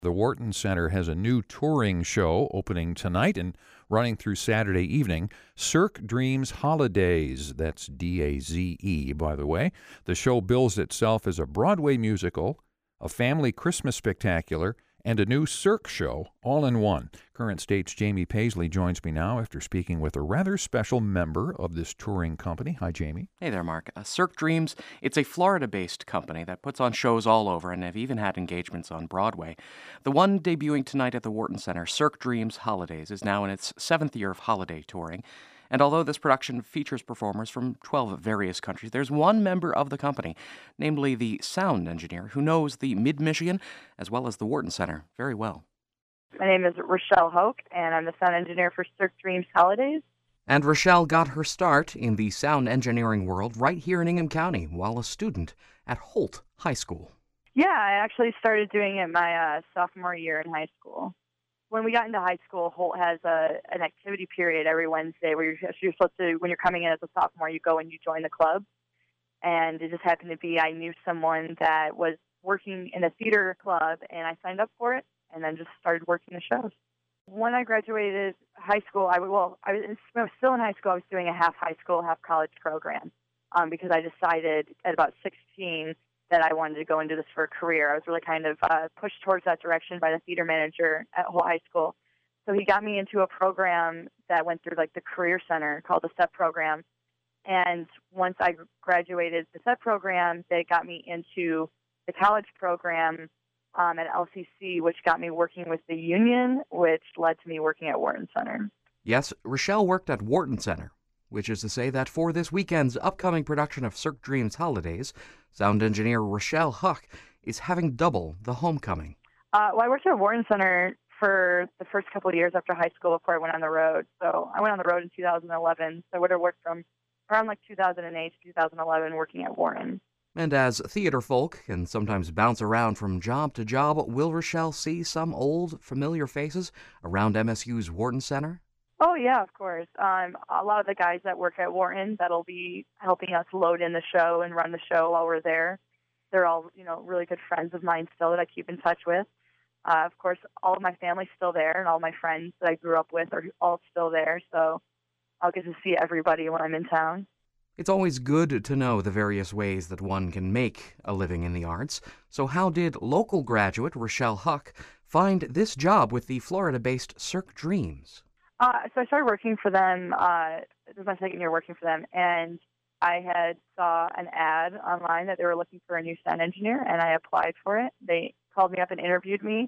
The Wharton Center has a new touring show opening tonight and running through Saturday evening. Cirque Dreams Holidays. That's D-A-Z-E, by the way. The show bills itself as a Broadway musical, a family Christmas spectacular, and a new Cirque show, all in one. Current State's Jamie Paisley joins me now after speaking with a rather special member of this touring company. Hi, Jamie. Hey there, Mark. Cirque Dreams, it's a Florida-based company that puts on shows all over and have even had engagements on Broadway. The one debuting tonight at the Wharton Center, Cirque Dreams Holidays, is now in its 7th year of holiday touring. And although this production features performers from 12 various countries, there's one member of the company, namely the sound engineer, who knows the Mid-Michigan as well as the Wharton Center very well. My name is Rochelle Hoke, and I'm the sound engineer for Cirque Dreams Holidays. And Rochelle got her start in the sound engineering world right here in Ingham County while a student at Holt High School. Yeah, I actually started doing it my sophomore year in high school. When we got into high school, Holt has an activity period every Wednesday where you're supposed to, when you're coming in as a sophomore, you go and you join the club. And it just happened to be I knew someone that was working in a theater club, and I signed up for it and then just started working the shows. When I graduated high school, I was still in high school. I was doing a half high school, half college program because I decided at about 16 that I wanted to go into this for a career. I was really kind of pushed towards that direction by the theater manager at Holt High School. So he got me into a program that went through like the Career Center called the STEP program. And once I graduated the STEP program, they got me into the college program at LCC, which got me working with the union, which led to me working at Wharton Center. Yes, Rochelle worked at Wharton Center, which is to say that for this weekend's upcoming production of Cirque Dreams Holidays, sound engineer Rochelle Huck is having double the homecoming. I worked at Wharton Center for the first couple of years after high school before I went on the road. So I went on the road in 2011, so I would have worked from around like 2008 to 2011 working at Wharton. And as theater folk can sometimes bounce around from job to job, will Rochelle see some old, familiar faces around MSU's Wharton Center? Oh, yeah, of course. A lot of the guys that work at Wharton that'll be helping us load in the show and run the show while we're there, they're all, really good friends of mine still that I keep in touch with. Of course, all of my family's still there, and all my friends that I grew up with are all still there, so I'll get to see everybody when I'm in town. It's always good to know the various ways that one can make a living in the arts. So how did local graduate Rochelle Huck find this job with the Florida-based Cirque Dreams? So I started working for them. This was my second year working for them, and I had saw an ad online that they were looking for a new sound engineer, and I applied for it. They called me up and interviewed me.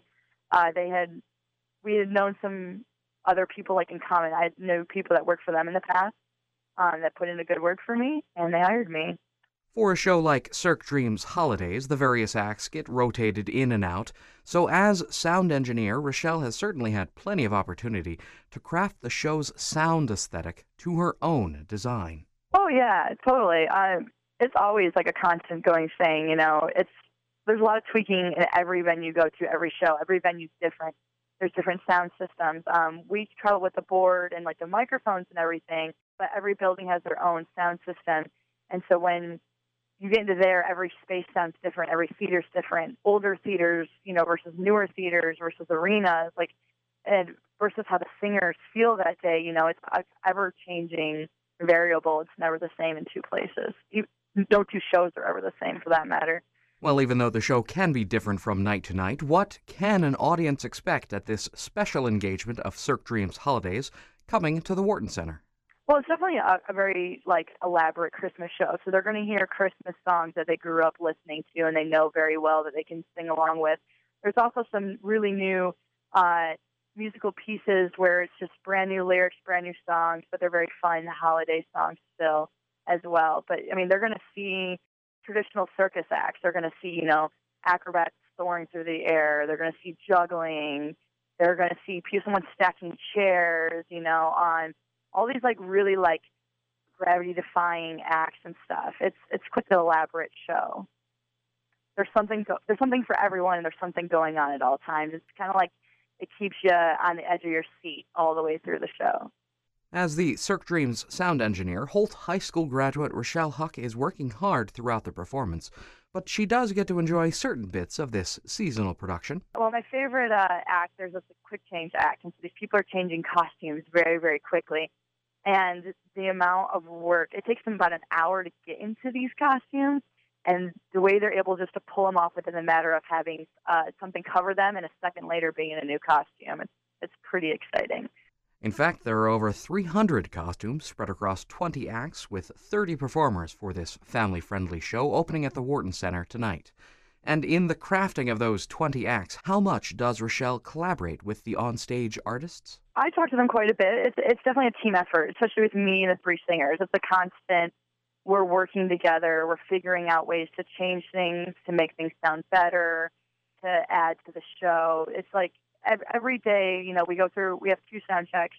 We had known some other people like in common. I knew people that worked for them in the past that put in a good word for me, and they hired me. For a show like Cirque Dreams Holidays, the various acts get rotated in and out, so as sound engineer, Rochelle has certainly had plenty of opportunity to craft the show's sound aesthetic to her own design. Oh, yeah, totally. It's always like a constant going thing, There's a lot of tweaking in every venue you go to, every show. Every venue's different. There's different sound systems. We travel with the board and like the microphones and everything, but every building has their own sound system. And so when you get into there, every space sounds different. Every theater's different. Older theaters, versus newer theaters versus arenas, and versus how the singers feel that day. It's an ever-changing variable. It's never the same in two places. No two shows are ever the same, for that matter. Well, even though the show can be different from night to night, what can an audience expect at this special engagement of Cirque Dreams Holidays coming to the Wharton Center? Well, it's definitely a very, elaborate Christmas show. So they're going to hear Christmas songs that they grew up listening to and they know very well that they can sing along with. There's also some really new musical pieces where it's just brand new lyrics, brand new songs, but they're very fun holiday songs still as well. But, they're going to see traditional circus acts. They're going to see, acrobats soaring through the air. They're going to see juggling. They're going to see someone stacking chairs, on all these really gravity-defying acts and stuff. It's quite an elaborate show. There's something for everyone, and there's something going on at all times. It's kind of like it keeps you on the edge of your seat all the way through the show. As the Cirque Dreams sound engineer, Holt High School graduate Rochelle Huck is working hard throughout the performance, but she does get to enjoy certain bits of this seasonal production. Well, my favorite act, there's a quick change act, and so these people are changing costumes very, very quickly. And the amount of work, it takes them about an hour to get into these costumes, and the way they're able just to pull them off within a matter of having something cover them and a second later being in a new costume, it's pretty exciting. In fact, there are over 300 costumes spread across 20 acts with 30 performers for this family-friendly show opening at the Wharton Center tonight. And in the crafting of those 20 acts, how much does Rochelle collaborate with the onstage artists? I talk to them quite a bit. It's definitely a team effort, especially with me and the three singers. It's a constant, we're working together, we're figuring out ways to change things, to make things sound better, to add to the show. It's like every day, we go through, we have 2 sound checks.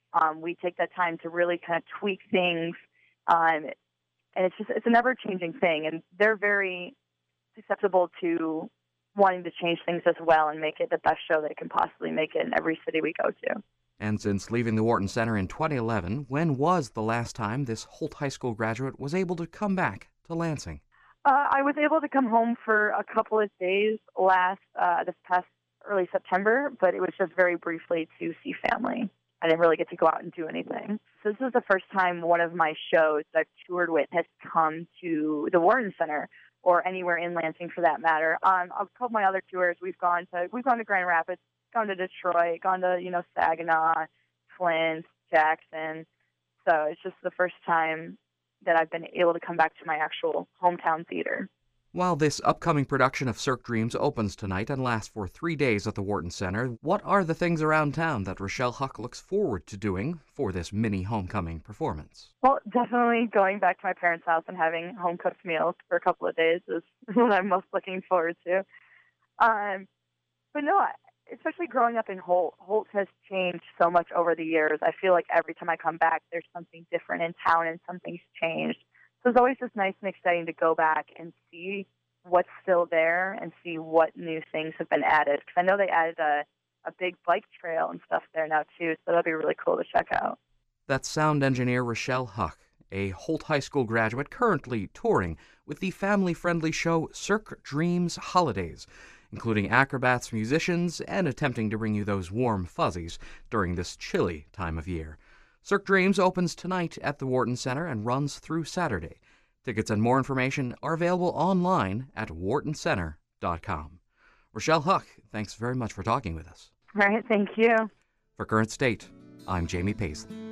We take that time to really kind of tweak things. And it's an ever-changing thing. And they're very susceptible to wanting to change things as well and make it the best show they can possibly make it in every city we go to. And since leaving the Wharton Center in 2011, when was the last time this Holt High School graduate was able to come back to Lansing? I was able to come home for a couple of days this past early September, but it was just very briefly to see family. I didn't really get to go out and do anything. So this is the first time one of my shows that I've toured with has come to the Wharton Center, or anywhere in Lansing for that matter. A couple of my other tours, we've gone to Grand Rapids, gone to Detroit, gone to Saginaw, Flint, Jackson. So it's just the first time that I've been able to come back to my actual hometown theater. While this upcoming production of Cirque Dreams opens tonight and lasts for 3 days at the Wharton Center, what are the things around town that Rochelle Huck looks forward to doing for this mini homecoming performance? Well, definitely going back to my parents' house and having home-cooked meals for a couple of days is what I'm most looking forward to. But no, especially growing up in Holt. Holt has changed so much over the years. I feel like every time I come back, there's something different in town and something's changed. So it's always just nice and exciting to go back and see what's still there and see what new things have been added. Because I know they added a big bike trail and stuff there now, too, so that'll be really cool to check out. That's sound engineer Rochelle Huck, a Holt High School graduate currently touring with the family-friendly show Cirque Dreams Holidays, including acrobats, musicians, and attempting to bring you those warm fuzzies during this chilly time of year. Cirque Dreams opens tonight at the Wharton Center and runs through Saturday. Tickets and more information are available online at whartoncenter.com. Rochelle Huck, thanks very much for talking with us. All right, thank you. For Current State, I'm Jamie Paisley.